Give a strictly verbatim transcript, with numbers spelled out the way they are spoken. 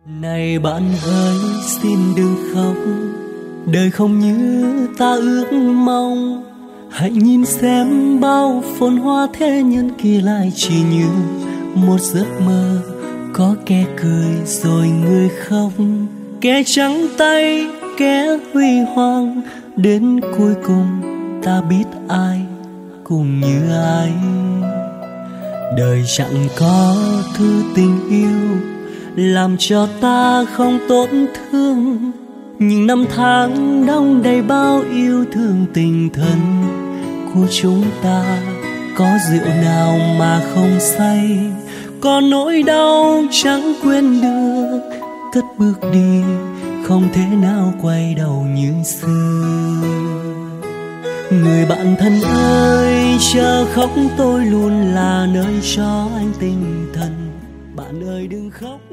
Này bạn ơi xin đừng khóc, đời không như ta ước mong. Hãy nhìn xem bao phồn hoa thế nhân kia lại chỉ như một giấc mơ. Có kẻ cười rồi người khóc, kẻ trắng tay kẻ huy hoàng. Đến cuối cùng ta biết ai cùng như ai. Đời chẳng có thứ tình yêu làm cho ta không tổn thương, nhưng năm tháng đong đầy bao yêu thương tình thân của chúng ta. Có rượu nào mà không say, có nỗi đau chẳng quên được. Cất bước đi không thể nào quay đầu như xưa. Người bạn thân ơi chớ khóc, tôi luôn là nơi cho anh tinh thần. Bạn ơi đừng khóc.